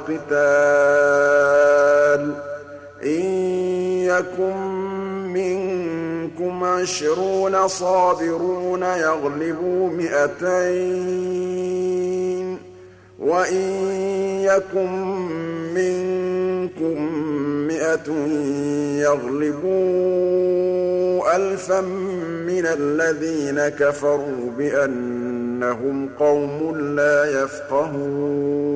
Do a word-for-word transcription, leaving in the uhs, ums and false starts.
القتال إن يكن منكم عشرون صابرون يغلبوا مئتين وإن يكن منكم مئة يغلبوا ألفا من الذين كفروا بأنهم قوم لا يفقهون